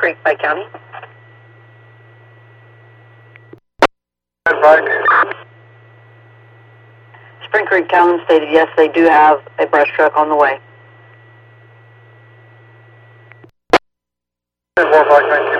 Creek, Pike County. Spring Creek Town stated yes, they do have a brush truck on the way. 4 Pike 19.